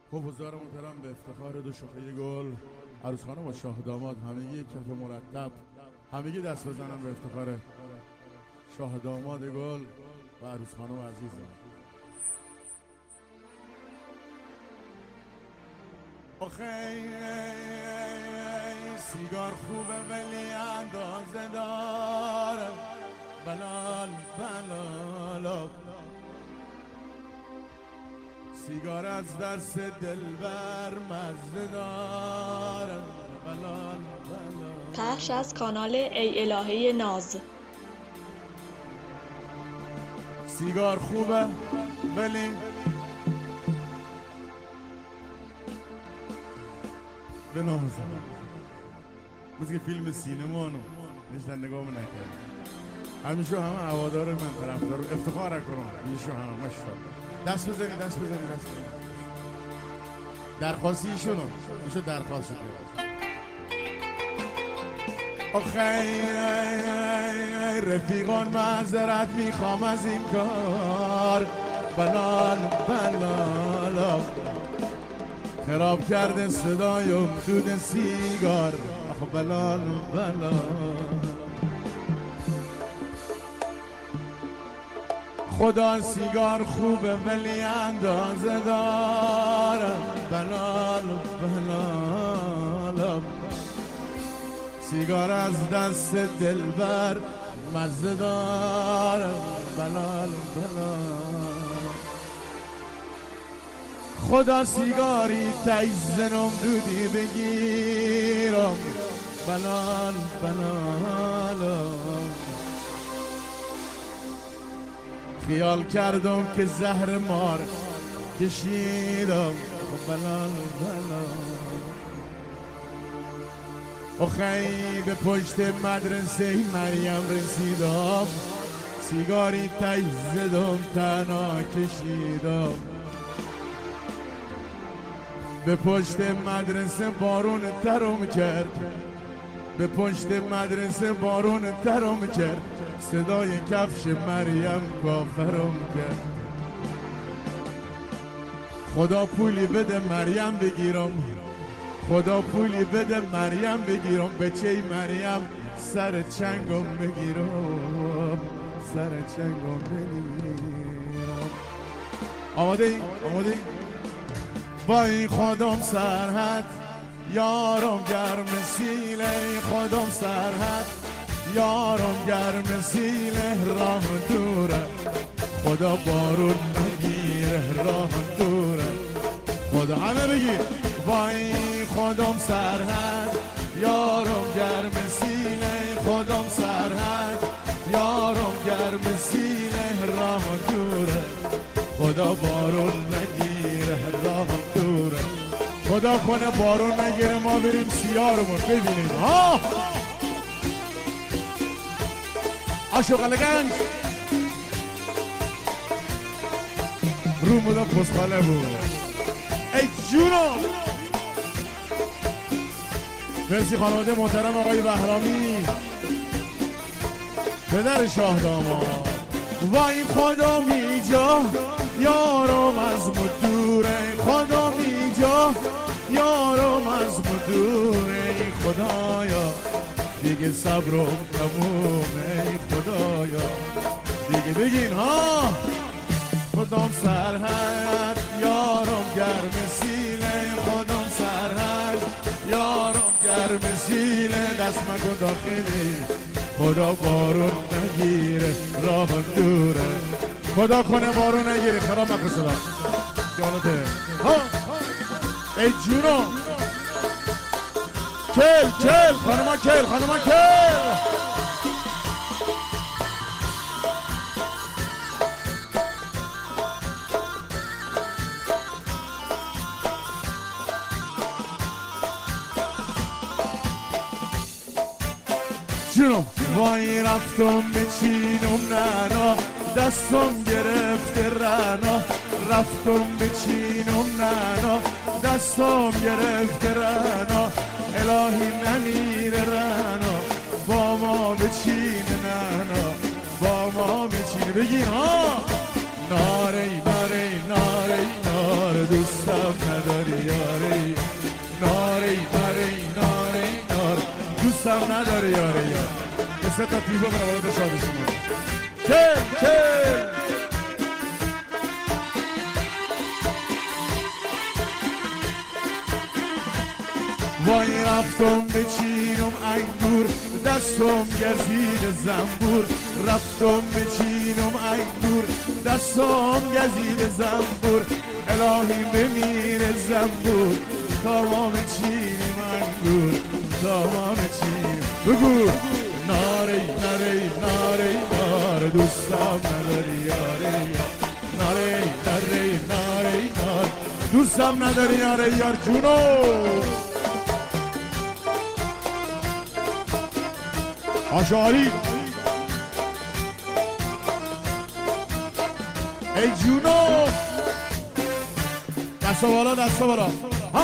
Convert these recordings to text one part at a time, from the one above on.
خب حضار محترم به افتخار دو شاخه گل عروس خانم و شاه داماد همگی کف مرتب همگی دست بزنم به افتخار شاه داماد گل و عروس خانم عزیزم. آخه سیگار خوبه ولی اندازه داره بلال بلال سیگار از دست دلبر مزه داره بلال بلال. پخش از کانال ای الهه ناز. سیگار خوبه ولی به نام زنم مثل که فیلم سینما نشتن نگاه نکرد همیشه همه هوادار من طرفدار افتخار کنم همیشه همه ماشاءالله. دست بزنید دست بزنید دست بزنید. درخواستی ایشونو میشه درخواست کنید. آخه رفیقان معذرت میخوام از این کار بلال بلال خراب کرده صدایم دود سیگار آخ بلال بلال. خدا سیگار خوبه ولی اندازه داره بلال بلال سیگار از دست دلبر مزه داره بلال بلال. خدا سیگاری تیزنم دودی بگیرم بلال بلال. خیال کردم که زهر مار کشیدم بلال بلال. آخی به پشت مدرسه مریم رسیدم سیگاری تیز زدم تنها کشیدم. به پشت مدرسه بارون ترم کرد به پشت مدرسه بارون ترم کرد صدای کفش مریم کافرم کرد. خدا پولی بده مریم بگیرم خدا پولی بده مریم بگیرم به چه مریم سر چنگم بگیرم سر چنگم بگیرم. آماده ای؟ آماده ای؟ وای خودم سرحد یارم گرم سیله خودم سرحد یارم گرم سیله راه دوره خدا بارون نگیره راه دوره خدا همه بگیر وای خودم سرحد یارم گرم سیله خودم سرحد یارم گرم سیله راه دوره خدا بارون نگیره راه دوره. خدا کنه بارون نگیره ما بریم سیارمون ببینیم ها عاشقالگنج رو بودا پسخاله بود ای جونم. مرسی خانواده محترم آقای بهرامی پدر شاه داماد. وای خدا میجا یارم از مدوره خدا میجا یارم از مدوره خدایا دیگه صبرم تمومه خدایا دیگه بگین ها. خودم سرحد یارم گرم سیله خودم سرحد یارم گرم سیله دست مکن داخلی خدا بارون نگیره راه دوره خدا کنه بارون نگیره خراب مکن صدا جانته ها ای جونو کل کل خانما کل خانما کل. جونم وای رفتم به چینم ننا دستم گرفته رنا رفتم به چینم ننا دستم گرفته رنا الهی نمیره رنا با ما به چین ننا با ما به چین بگین ها ناره ناره ناره ناره دوستم نداری دوستم نداره یاره یار یه سه تا تیبا برای شادی شما چه وای رفتم به چینم انگور دستم گزید زنبور رفتم به چینم انگور دستم گزید زنبور الهی بمیر زنبور تمام چینم انگور تمام چینم بگو ناره ناره ناره ناره دوستم نداری یاره ناره ناره ناره ناره دوستم نداری یاره یار جونو آشاری ای جونو دست بالا دست بالا ها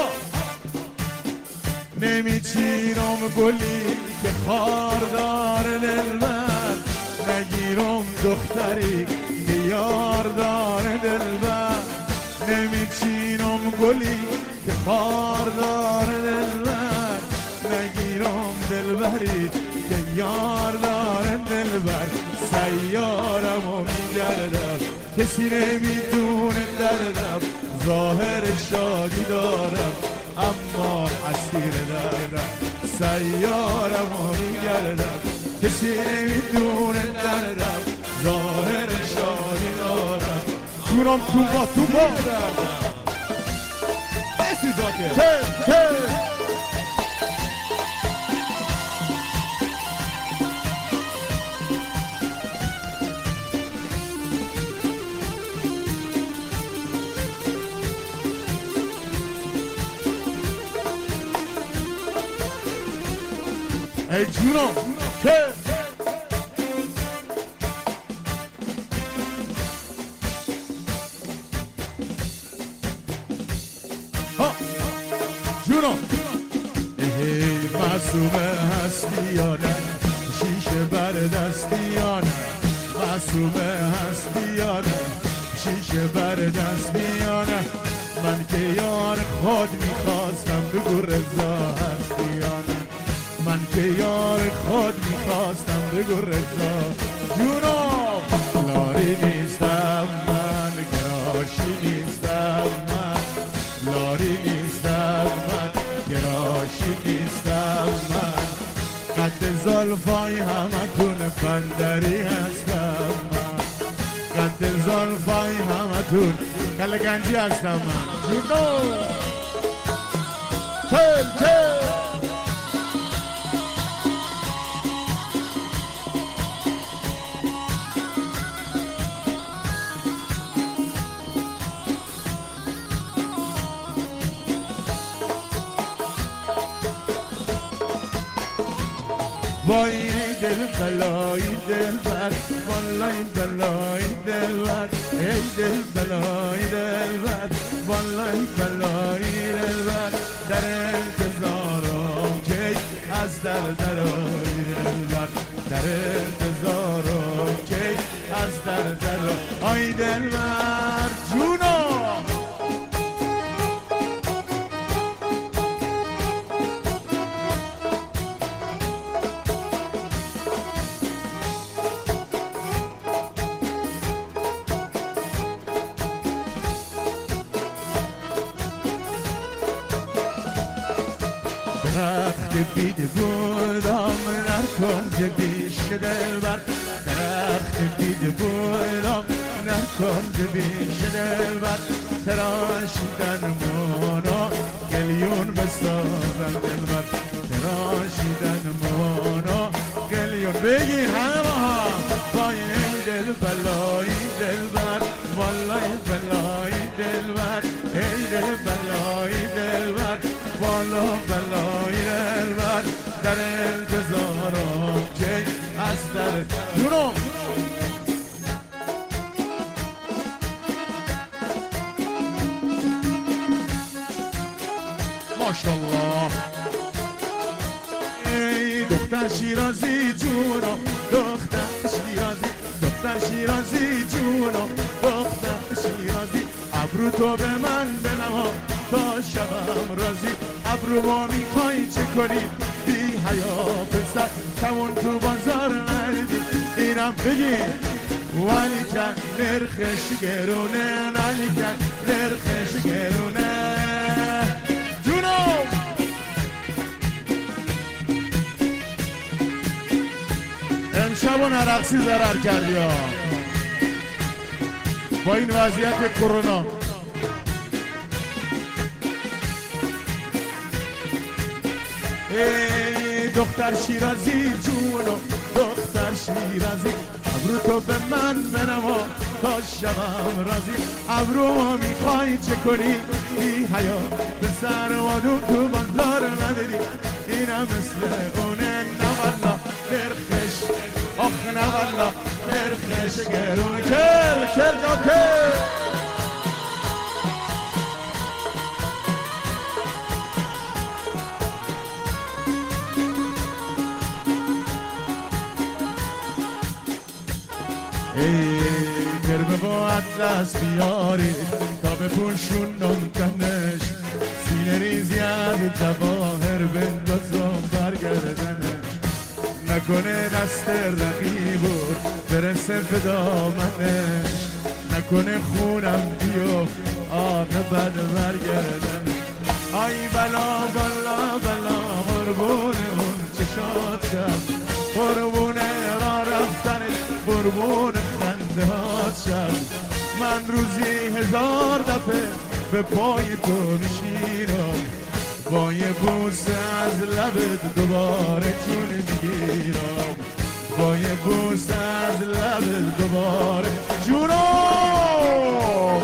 نمیچینم گلی که خاردار دلبر نگیرم دختری که یاردار دلبر نمیچینم گلی که خاردار دلبر نگیرم دلبری که یار داره دلبر سیارمو میگردم کسی نمیدونه دردم ظاهر شادی دارم اما اسیر دردم سیارمو میگردم کسی نمیدونه دردم ظاهر شادی دارم جونم تو با بسی زاکر ای جونو که جونو ای معصومه هستیانه شیشه بر دستیانه معصومه هستیانه شیشه بر دستیانه من که یار خود میخواستم بگو رضا هستیانه من که یار خود میخواستم بگو رضا جونم لاری نیستم من گراشی نیستم من لاری نیستم من گراشی نیستم من قد زلفای همتون بندری هستم من قد زلفای همتون کلگنجی هستم من جونم تل وای دل بلای دل بر والله بلای دل بر ای دل بلای دل بر والله بلای دل بر در انتظارم که از درای دل بر در انتظارم که از درای دل بر جونو درخت بیده بودم نرکن که بیش دلبر درخت بیده بودم نرکن که بیش دلبر تراشیدن مونا گلیون بسازن دلبر تراشیدن مونا گلیون بگیر همه ها وای دل بلای دلبر والله بلای دلبر ای دل بلای دلبر والا بلای دلبر در انتظارم که از در جونم ماشالله ای دختر شیرازی جونم دختر شیرازی دختر شیرازی جونم دختر شیرازی ابرو تو به من بنما تا شبم رازی ابرو ما میخوای چه کنی بی حیا پسر تمون تو بازار ندیدی اینم بگی ولی کن نرخش گرونه ولی کن نرخش گرونه جونو امشب و نرقصی ضرر کردی ها با این وضعیت کرونا. ای دختر شیرازی جونو دختر شیرازی ابرو تو به من بنما تا شبم رازی ابرو میخوای چه کنی ای حیا به سر وادو تو بازار نداری اینم مثل اونه نوالا نرخش آخ نوالا نرخش گرونه کل داکل ای کرمه با اطلس بیاری تا به پوشون نمکنش سینه ریزی از جواهر بندازم برگردنش نکنه دست رقیبو برسه به دامنش نکنه خونم بیفت آب بد برگردنش آی بلا بلا بلا قربونه اون چشاتم قربونه را رفتنش قربون خنده هاشم من روزی 1000 دفعه به پای تو میشینم با یه بوسه از لبت دوباره جون میگیرم با یه بوسه از لبت دوباره جونم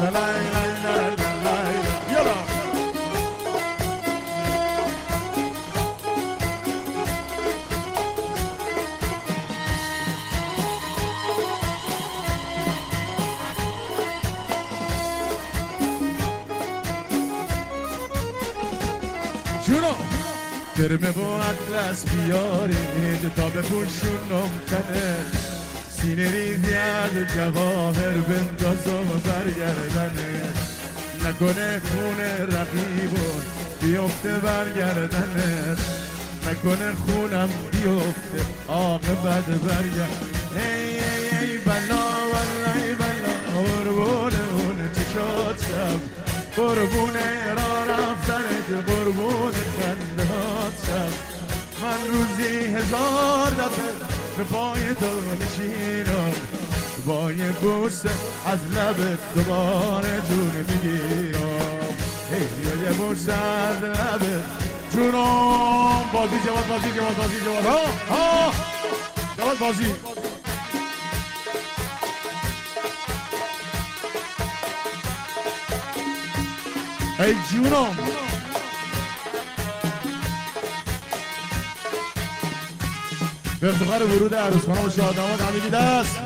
جونو کرمه با اطلس بیارید تا به پوشون نمکنه سینه ریزی از جواهر بندازم برگردنه نکنه خون رقیبون بیفته برگردنه نکنه خونم بیفته عاقبت برگرد ای بلا والله بلا قربونه اون چشاتم قربونه را رفتنت قربونه خندهاتم من روزی 1000 دفعه به پای تو نشینم با یه بوسه از لبت دوباره جون میگیرم ای یه بوسه از لبت جونم بازی جواد بازی جواد بازی جواد ها جواد بازی ای جونم به افتخار ورود عروس خانم و شاداماد همگی دست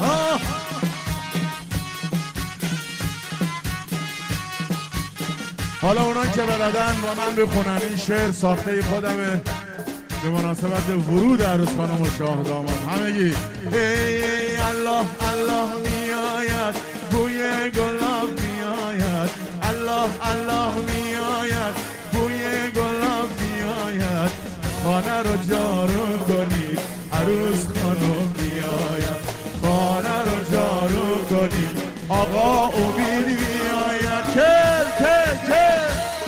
حالا اونان که بلدن و من بخونن این شعر ساخته خودمه به مناسبت ورود عروس خانم و شاه داماد همگی ای الله الله میآید بوی گلاب میآید الله الله میآید بوی گلاب میآید خانه رو جارو کنید عروس خانم میآید خانه رو جارو کنید آقا امید میآید کل کل کل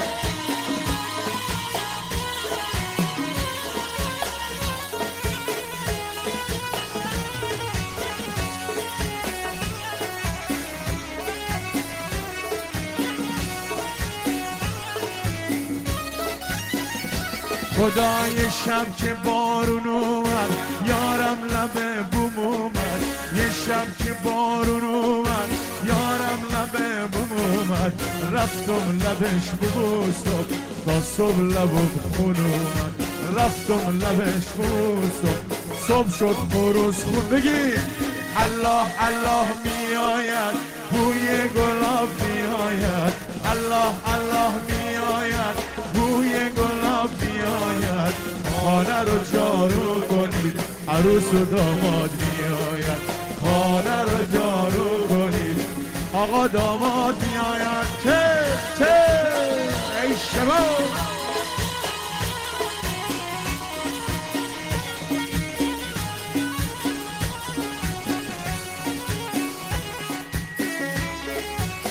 خدای شب که بارون اومد یارم لب بوم اومد یه شب که بارون اومد یارم لب بوم اومد رفتم لبش ببوسم تا صبح لبم خون اومد رفتم لبش ببوسم صبح شد خروس خون بگی الله الله میآید بوی گلاب میآید الله الله میآید بوی گلاب میآید خانه رو جارو کنید عروس و داماد میآید خانه رو جارو کنید آقا داماد میآید چه ای شما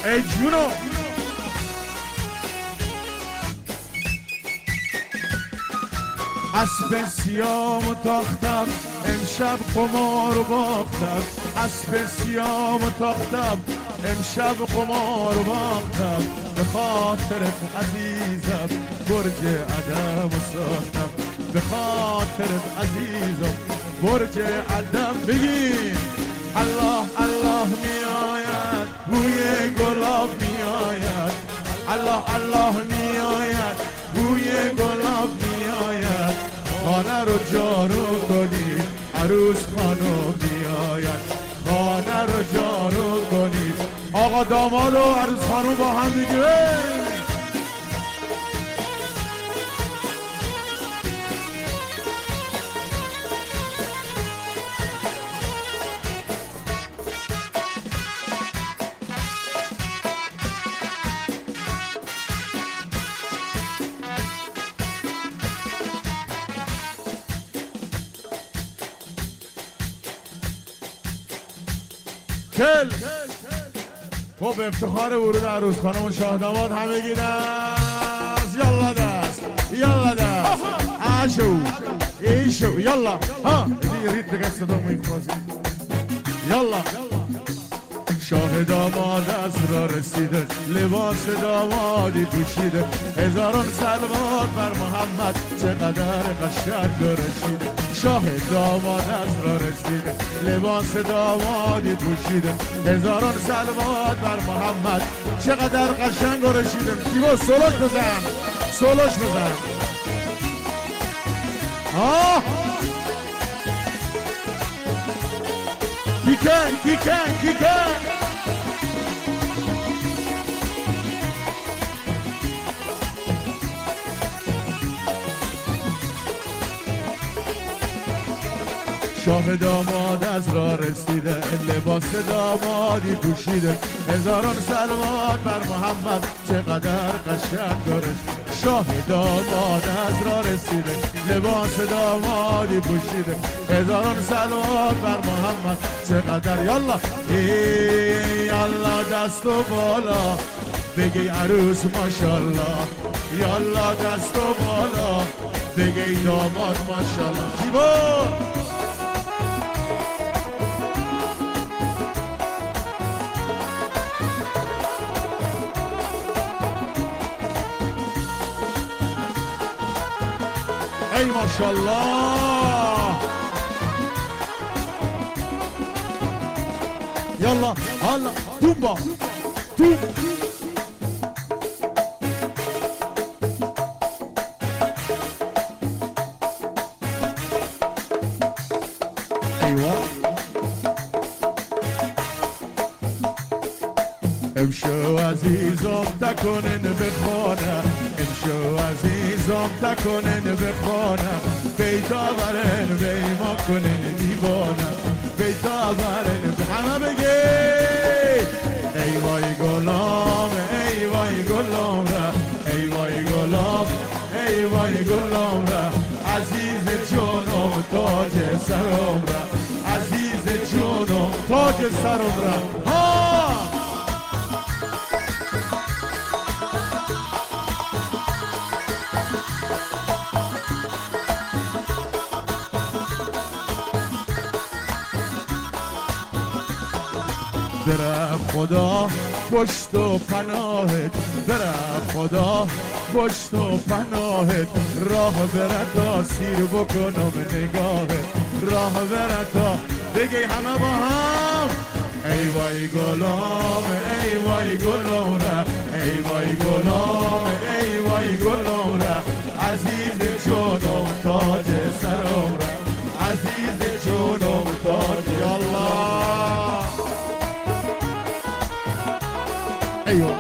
ای جونو اسب سیام تاختم امشب قمار باختم اسب سیام تاختم امشب قمار باختم به خاطر عزیزم برج عدم ساختم به خاطر عزیزم برج عدم بگیر الله الله میآید بوی گلاب میآید الله الله میآید بوی گلاب میآید خانه رو جارو کنید عروس خانم میآید خانه رو جارو کنید آقا داماد و عروس خانم با هم دیگه کل خب افتخار ورود عروس خانم و شاه داماد همگی دست یالا دست یالا دست اشو ایشو یالا ها ریت دیگه صدا میخوازی یالا شاه داماد از را رسیده لباس دامادی پوشیده هزاران سلوات بر محمد چقدر قشنگ رسیده شاه داماد از را رسیده لباس دامادی پوشیده هزاران سلوات بر محمد چقدر قشنگ رسیده دیگه سولوش بزن سولوش بزن کیکن کیکن کیکن شاه داماد از را رسیده لباس دامادی پوشیده هزاران سلوات بر محمد چقدر قشنگ داره شاه داماد از را رسیده لباس دامادی پوشیده هزاران سلوات بر محمد چقدر یالا یالا دست و بالا بگی عروس ماشالله یالا دست و بالا بگی داماد ماشالله جیبا ای ماشالله یالا حالا تومبا توم ایوه امشو عزیزم تکنن بخوانم امشو عزیزم تکنن بخوانم بیتا برن بیما کنن دیوانم بیتا برن همه بگی ای وای گلام ای وای گلام را ای وای گلام ای وای گلام را عزیز جونم تاج سرم را عزیز جونم تاج سرم را ها برم خدا پشت و پناهت برم خدا پشت و پناهت راه برد سیر بکنم نگاهت راه برد بگی همه با هم ای وای گلام ای وای گلام را ای وای گلام ای وای گلام را عزیز جونم تاج سرم را عزیز جونم تاج الله ایوه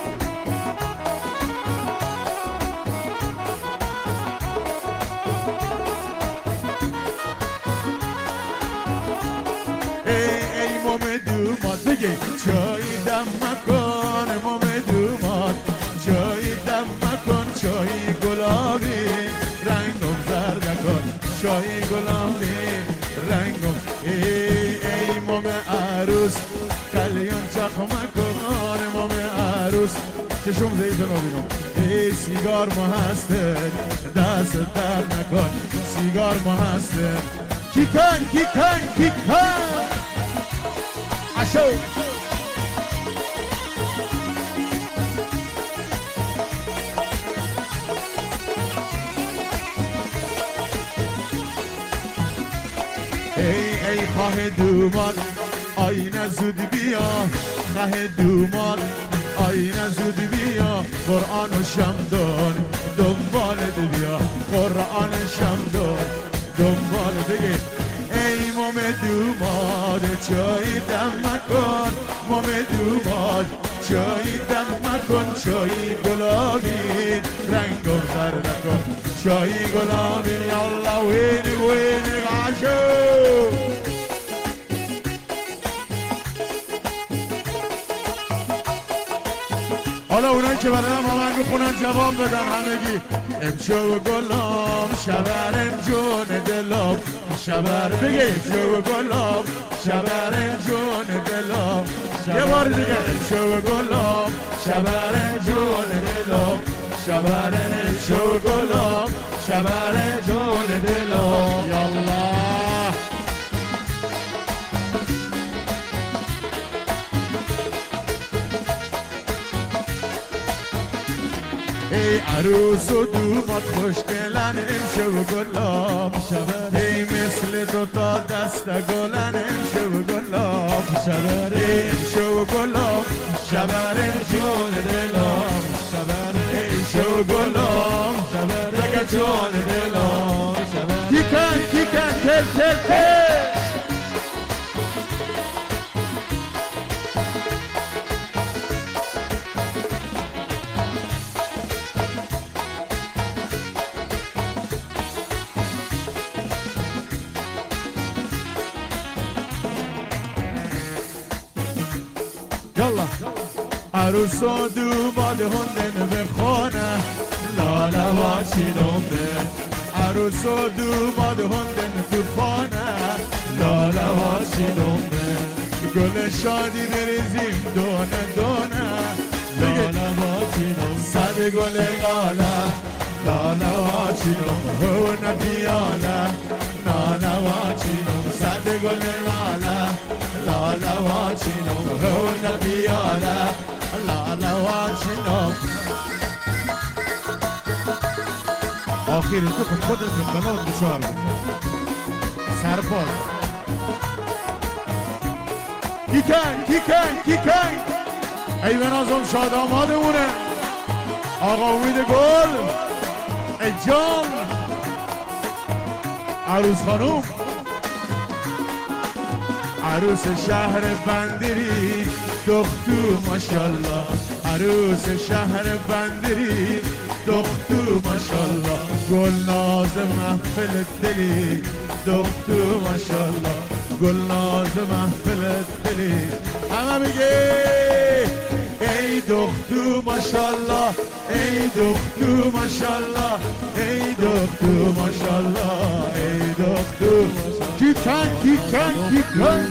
ای مام دوماد بگی چای دم مکن مام دوماد چای دم مکن چای گلابی رنگم زرد کن چای گلابی رنگم ای مام عروس قلیون چخمک کن امام عروس چشم زیتون رو بینم ای سیگار ما هسته دست در نکن سیگار ما هسته کیکن کیکن کیکن اشو ای خواه دومان آینه زود بیا خواه دومان آینه زود بیا قرآن و شمدان دنبالت بیا قرآن شمدان دنبال بگی ای مام دوماد چای دم مکن مام دوماد چای دم مکن چای گلابی رنگم سر نکن چای گلابی یالله وینی وینی عشو حالا اونایی که برای هم آمنگ خونن جواب بدن همگی امشو گلام شبرم جون دلام شبر بگه امشو گلام شبرم جون دلام یه بار دیگه امشو گلام شبرم جون دلام شبرم امشو گلام شبرم جون دلام یالله ای عروس و دومات خوشگلن امشو گلاب ای مثل دوتا دست گلن امشو گلاب امشو گلاب شبر جون دلام امشو گلاب دگه جون دلام کیکن کیکن تل تل تل عروس و دوماد هندن به خانه لاله و چینومه عروس و دوماد هندن تو خانه لاله و چینومه گل شادی بریزیم دونه دونه لاله و چینومه صد گل لاله لاله و چینومه هونه پیاله لاله و چینومه صد گل لاله لاله و چینومه هونه پیاله لاله و چینومه آخری تو که خودت بلا بچار سرباز کیکن کیکن کیکن ای به نازم شاد آمادمونه آقا امید گل ای جان عروس خانوم عروس شهر بندری دختو ماشالله عروس شهر بندری دختو ماشالله گلناز محفل دلی دختو ماشالله گلناز محفل دلی همه میگه ای دختو ماشالله ای دختو ماشالله ای دختو ماشالله ای دختو کیکن کیکن کیکن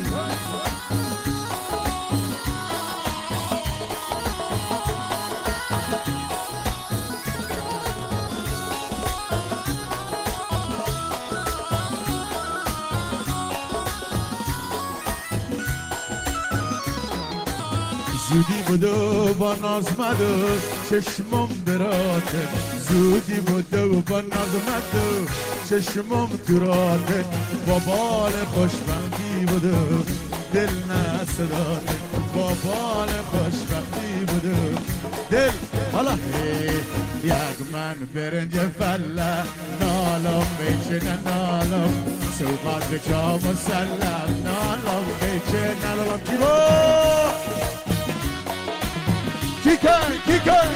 زودی بودو با ناز مدو چشمم براته زودی بودو با ناز مدو چشمم تراته با بال خوشبختی بودو دل نصداته با بال خوشبختی بودو دل حالا یک من برنج فله نالم بیچه نالم سوقات بچا مسلم نالم بیچه نالم کیکن کیکن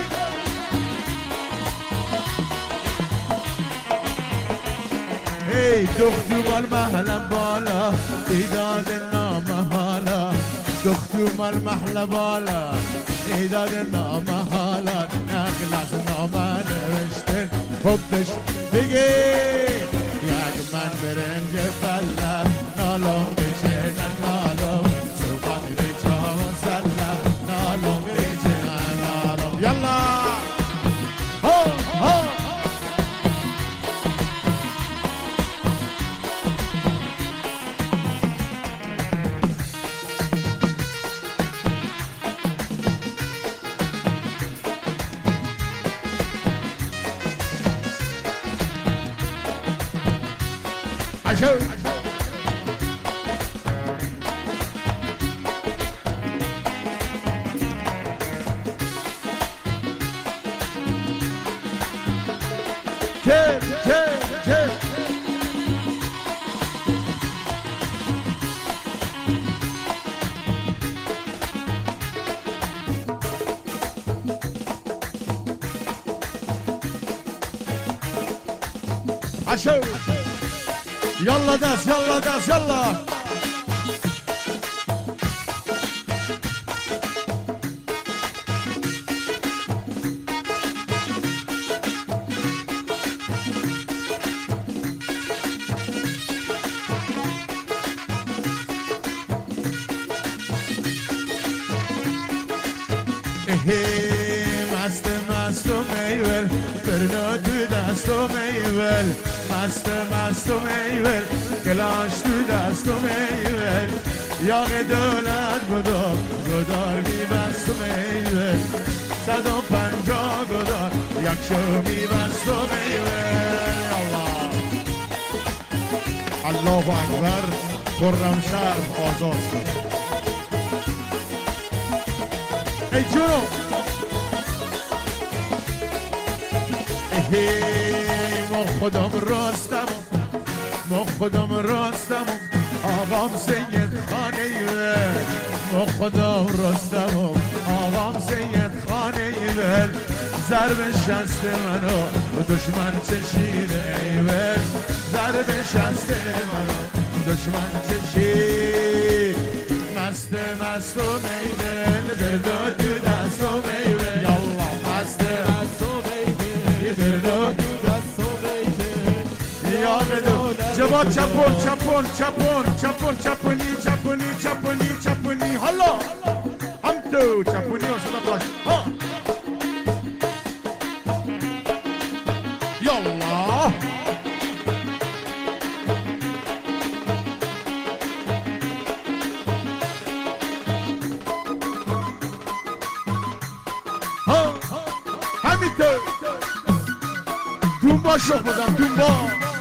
ای دختو مال محلم بالا ایداد نامحالا دختو مال محل بالا ایداد نامحالا نخلص نامه نوشته حبش بگی یک من برنج فله نالم بشه نالم سوقات بچه عشو كيف عشو يلا داس يلا داس يلا مست مست و میول برنا تو دست و میول مست مست و میول کلاش تو دست و میول یاغ دولت گدار بی بست و میول 150 گدار یک شو بی بست و میول الله اکبر خرم شهر آزاد شد ای جونو ما خودم راستم ما خودم راستم آقام سید خانه ایول ما خودم راستم آقام سید خانه ایول ضرب شست منو دشمن چشیده ایول ضرب شست منو دشمن چشید مست مست و میول دردو تو دست و میول یالله مست مست و میول دردو تو دست و میول یالله جواد چپون چپون چپون چپون چپونی چپونی چپونی چپونی حالا هم تو چپونی و صدا باش ها یالله همینطور دنبا شو بودم دنبا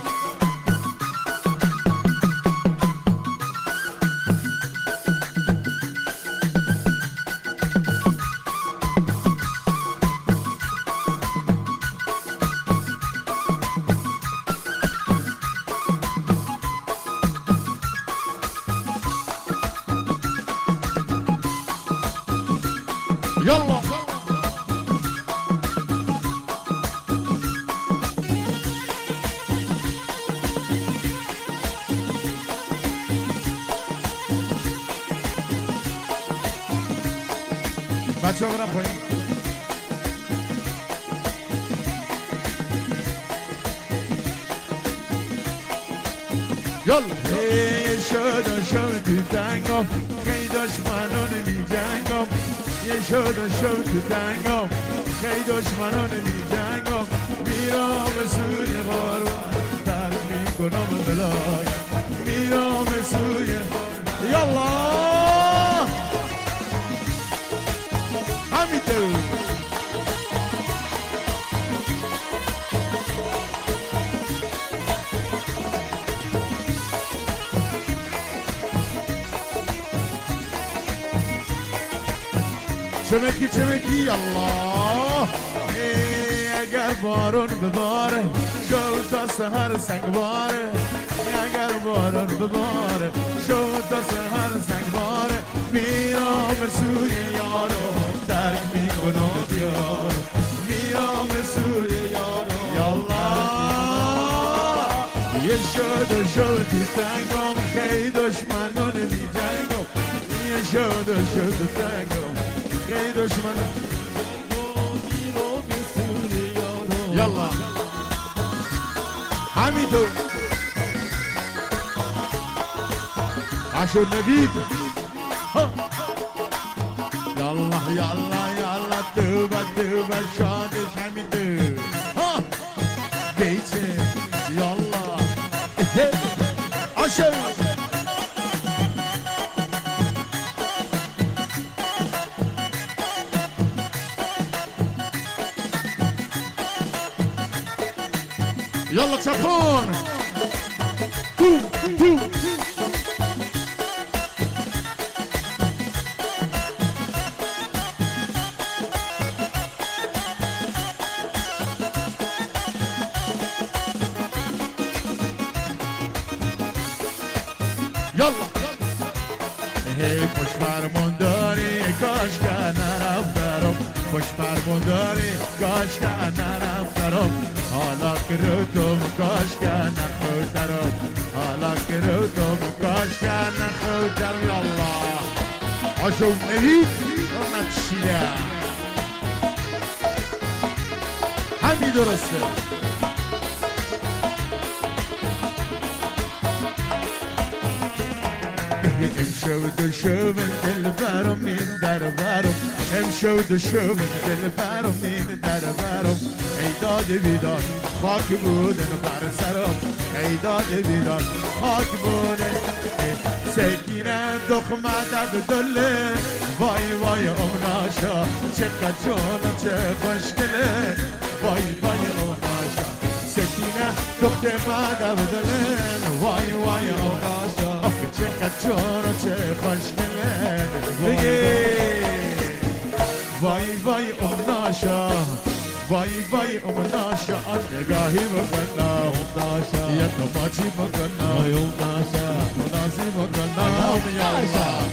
يلا بچه ها برم پایین یالا شد تو تنگم خیلی دشمنان می جنگم یه شد تو تنگم خیلی دشمنان می جنگم میرم به سوی بارون ترک میکنم بلای میرم به سوی یالا همینطور چمکی الله اگر بارون بباره شو تا سهر سنگ باره اگر بارون بباره شو تا سهر سنگ باره میرم سوی یارو ترک میکنم یارو میرم سوی یارو یالله یه شد تو تنگم خیلی دشمنان می جنگم یه شد تو تنگم خیلی دشمنان یالله همینطور عشر نبید یالله یالله یالله توبه شادش همینطور بیچه یالله عشر يلا تشابون يلا هي خوش فرمون داری کاش که نرفتم خوش فرمون داری کاش که نرفتم حالا که رو تو کاش که نخوترم حالا که رو تو کاش که نخوترم یالا آشو نهید نچیه همین درسته امشو دشو من دل برم این در برم امشو دشو من دل برم این در برم ای داد بیداد خاک بودن بر سرم ای داد بیداد خاک بودن سکینه دخمه در دله وای وای امناشا چقدر جونم چه خوشگله وای وای امناشا سکینه دخمه در دله وای وای امناشا چقدر جون و چه خوشگله بگی وای وای امناشا وای وای امناشا نگاهی بکنه امناشا یه کماچی بکنه امناشا منازی بکنه امناشا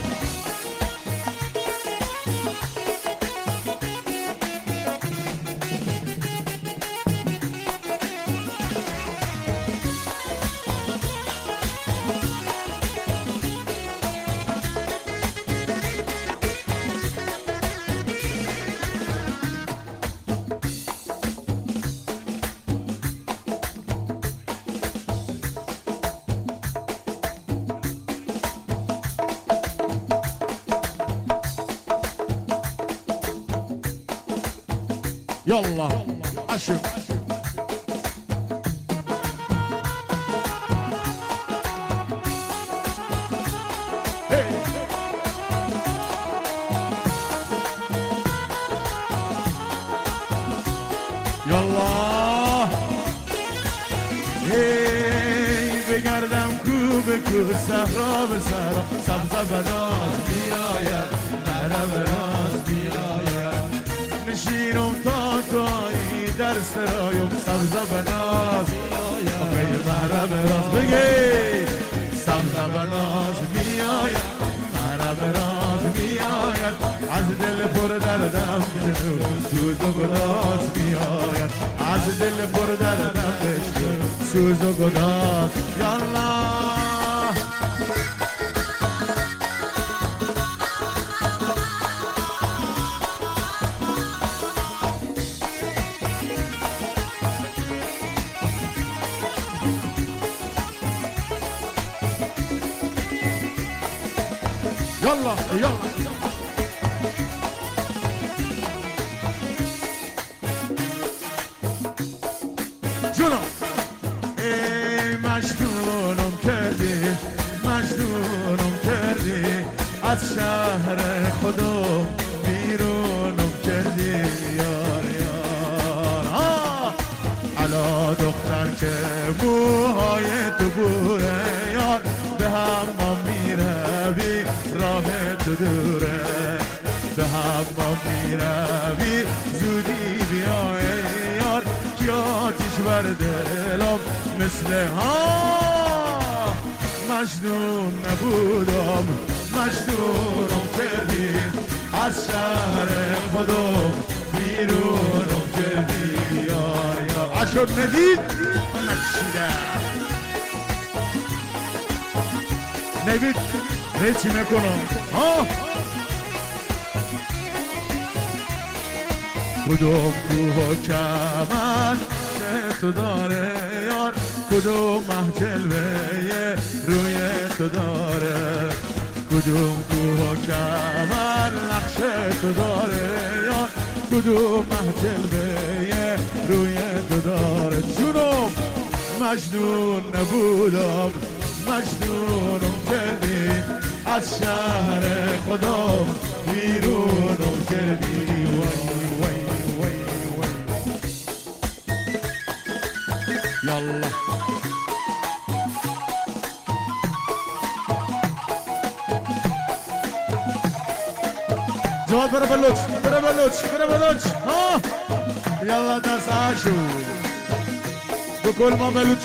يلا اشوف يلا بگردم کو به کو صحرا به صحرا سبز بناز بیاید محرم راز بیاید نشینم تا توی در سرایم سبز بناز بیاید محرم راز بگی سبز بناز بیاید محرم راز بیاید از دل پر دردم سوز و گداز بیاید از دل پر دردم سوز و گداز یالا يلا يلا جنو ای مجنونم کردی مجنونم کردی از شهر خدا بیرونم کردی یار یار علا دختر که موهای تو بوره یار به هم میروی راه تو دوره به هم میروی زودی بیای یار که آتیش بر دلم مثل ها مجنون نبودم مجنونم کردی از شهر خودم بیرونم کردی یار یار اشد ندید نشیده نوید هیچی نکنم ها کدوم کوه و چمن که تو داره یار کدوم مه جلوه روی تو داره کدوم کوه و چمن نقش تو داره یار کدوم مه جلوه روی تو داره جونم مجنون نبودم مجنونم کردی از شهر خدا بیرونم کردی وای وای وای وای یالا جواد برو بلوچ برو بلوچ برو بلوچ ها يلا دست عاشور بكل ما بلوچ